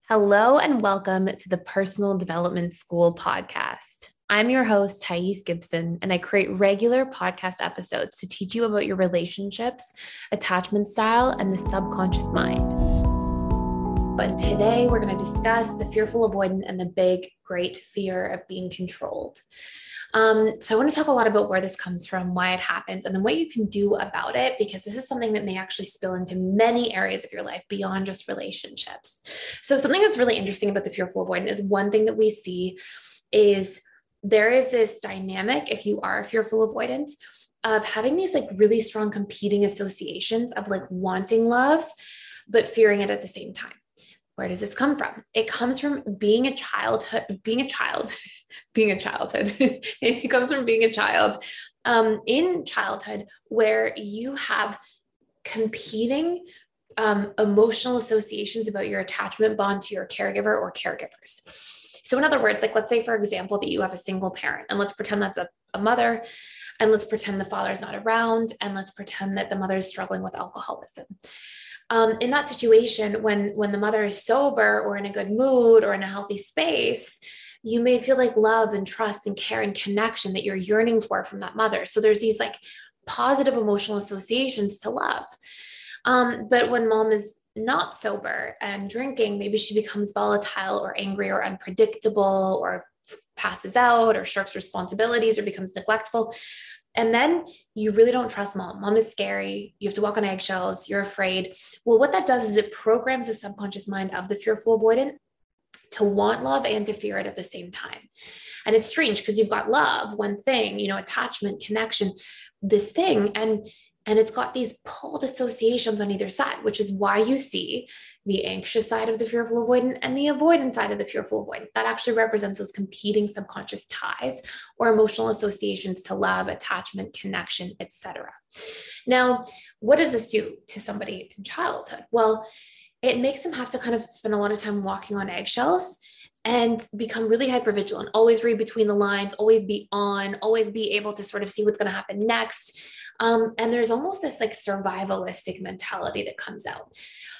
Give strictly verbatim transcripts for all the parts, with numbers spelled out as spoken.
Hello and welcome to the Personal Development School podcast. I'm your host, Thais Gibson, and I create regular podcast episodes to teach you about your relationships, attachment style, and the subconscious mind. But today we're going to discuss the fearful avoidant and the big, great fear of being controlled. Um, so I want to talk a lot about where this comes from, why it happens, and then what you can do about it, because this is something that may actually spill into many areas of your life beyond just relationships. So something that's really interesting about the fearful avoidant is one thing that we see is there is this dynamic, if you are a fearful avoidant, of having these like really strong competing associations of like wanting love, but fearing it at the same time. Where does this come from? It comes from being a childhood, being a child, being a childhood. It comes from being a child um, in childhood where you have competing um, emotional associations about your attachment bond to your caregiver or caregivers. So in other words, like let's say, for example, that you have a single parent, and let's pretend that's a, a mother, and let's pretend the father's not around, and let's pretend that the mother is struggling with alcoholism. Um, in that situation, when, when the mother is sober or in a good mood or in a healthy space, you may feel like love and trust and care and connection that you're yearning for from that mother. So there's these like positive emotional associations to love. Um, but when mom is not sober and drinking, maybe she becomes volatile or angry or unpredictable or passes out or shirks responsibilities or becomes neglectful. And then you really don't trust mom. Mom is scary. You have to walk on eggshells. You're afraid. Well, what that does is it programs the subconscious mind of the fearful avoidant to want love and to fear it at the same time. And it's strange because you've got love, one thing, you know, attachment, connection, this thing. And And it's got these pulled associations on either side, which is why you see the anxious side of the fearful avoidant and the avoidant side of the fearful avoidant. That actually represents those competing subconscious ties or emotional associations to love, attachment, connection, et cetera. Now, what does this do to somebody in childhood? Well, it makes them have to kind of spend a lot of time walking on eggshells and become really hypervigilant, always read between the lines, always be on, always be able to sort of see what's going to happen next. Um, and there's almost this like survivalistic mentality that comes out.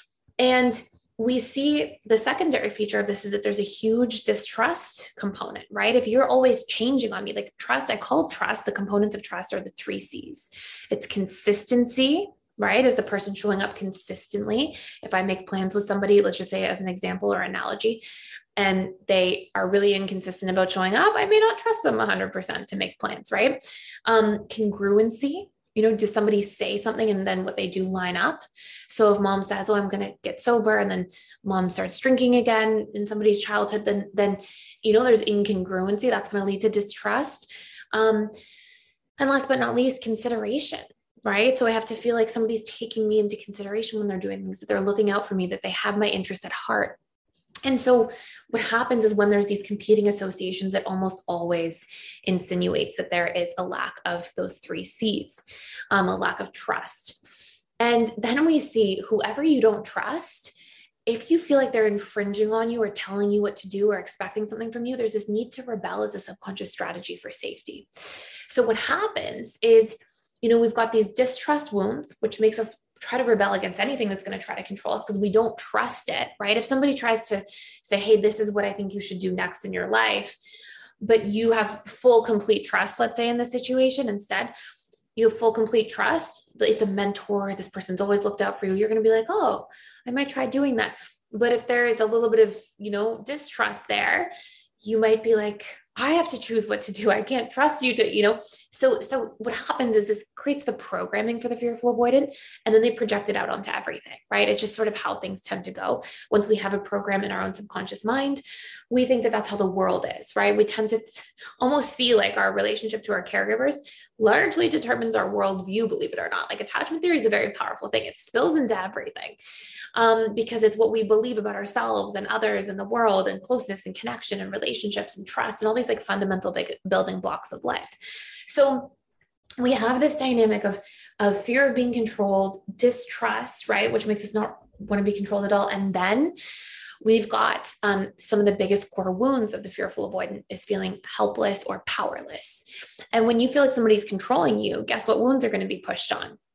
And we see the secondary feature of this is that there's a huge distrust component, right? If you're always changing on me, like trust, I call trust, the components of trust are the three C's. It's consistency, right? Is the person showing up consistently? If I make plans with somebody, let's just say as an example or analogy, and they are really inconsistent about showing up, I may not trust them one hundred percent to make plans, right? Um, congruency. You know, does somebody say something and then what they do line up? So if mom says, oh, I'm going to get sober, and then mom starts drinking again in somebody's childhood, then, then, you know, there's incongruency that's going to lead to distrust. Um, and last but not least, consideration, right? So I have to feel like somebody's taking me into consideration when they're doing things, that they're looking out for me, that they have my interest at heart. And so what happens is when there's these competing associations, it almost always insinuates that there is a lack of those three C's, um, a lack of trust. And then we see whoever you don't trust, if you feel like they're infringing on you or telling you what to do or expecting something from you, there's this need to rebel as a subconscious strategy for safety. So what happens is, you know, we've got these distrust wounds, which makes us try to rebel against anything that's going to try to control us because we don't trust it, right? If somebody tries to say, hey, this is what I think you should do next in your life, but you have full, complete trust, let's say in this situation, instead, you have full, complete trust. It's a mentor. This person's always looked out for you. You're going to be like, oh, I might try doing that. But if there is a little bit of, you know, distrust there, you might be like, I have to choose what to do. I can't trust you to, you know, so, so what happens is this creates the programming for the fearful avoidant, and then they project it out onto everything, right? It's just sort of how things tend to go. Once we have a program in our own subconscious mind, we think that that's how the world is, right? We tend to almost see like our relationship to our caregivers largely determines our worldview, believe it or not. Like attachment theory is a very powerful thing. It spills into everything um, because it's what we believe about ourselves and others and the world and closeness and connection and relationships and trust and all these like fundamental big building blocks of life. So we have this dynamic of, of fear of being controlled, distrust, right? Which makes us not want to be controlled at all. And then we've got um, some of the biggest core wounds of the fearful avoidant is feeling helpless or powerless. And when you feel like somebody's controlling you, guess what wounds are going to be pushed on?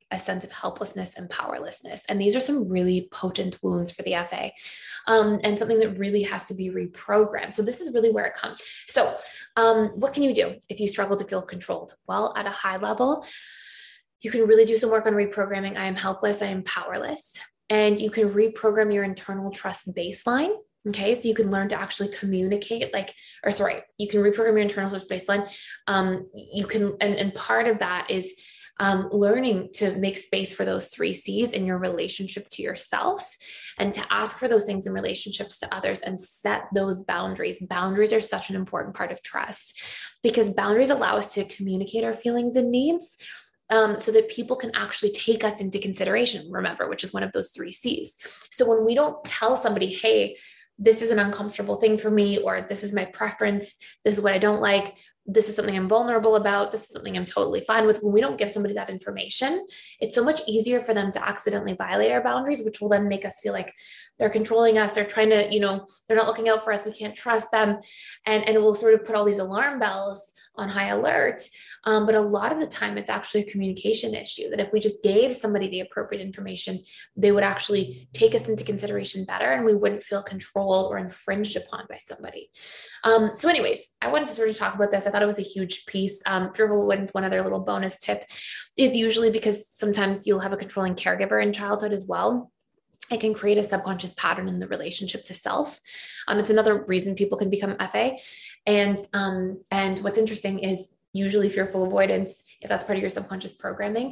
a sense of helplessness and powerlessness. And these are some really potent wounds for the F A, um, and something that really has to be reprogrammed. So this is really where it comes. So um, what can you do if you struggle to feel controlled? Well, at a high level, you can really do some work on reprogramming. I am helpless. I am powerless. And you can reprogram your internal trust baseline. Okay. So you can learn to actually communicate like, or sorry, you can reprogram your internal trust baseline. Um, you can, and, and part of that is um, learning to make space for those three C's in your relationship to yourself, and to ask for those things in relationships to others and set those boundaries. Boundaries are such an important part of trust, because boundaries allow us to communicate our feelings and needs, Um, so that people can actually take us into consideration, remember, which is one of those three C's. So when we don't tell somebody, hey, this is an uncomfortable thing for me, or this is my preference, this is what I don't like, this is something I'm vulnerable about, this is something I'm totally fine with. When we don't give somebody that information, it's so much easier for them to accidentally violate our boundaries, which will then make us feel like they're controlling us. They're trying to, you know, they're not looking out for us. We can't trust them. And, and it will sort of put all these alarm bells on high alert. Um, but a lot of the time it's actually a communication issue, that if we just gave somebody the appropriate information, they would actually take us into consideration better, and we wouldn't feel controlled or infringed upon by somebody. Um, so anyways, I wanted to sort of talk about this. I thought it was a huge piece. Um, fearful avoidance, one other little bonus tip, is usually because sometimes you'll have a controlling caregiver in childhood as well. It can create a subconscious pattern in the relationship to self. Um, it's another reason people can become F A. And, um, and what's interesting is usually fearful avoidance, if that's part of your subconscious programming,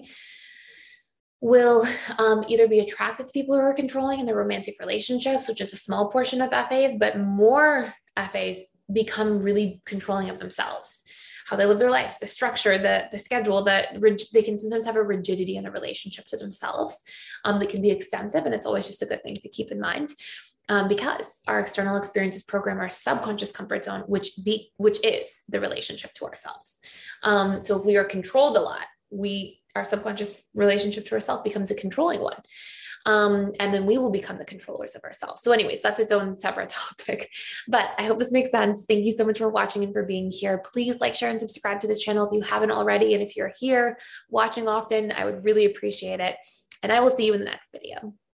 will um, either be attracted to people who are controlling in their romantic relationships, which is a small portion of F As, but more F As become really controlling of themselves, how they live their life, the structure, the, the schedule, that they can sometimes have a rigidity in the relationship to themselves um, that can be extensive. And it's always just a good thing to keep in mind, um, because our external experiences program our subconscious comfort zone, which be, which is the relationship to ourselves. Um, so if we are controlled a lot, we, our subconscious relationship to ourselves becomes a controlling one. Um, and then we will become the controllers of ourselves. So anyways, that's its own separate topic, but I hope this makes sense. Thank you so much for watching and for being here. Please like, share, and subscribe to this channel if you haven't already. And if you're here watching often, I would really appreciate it. And I will see you in the next video.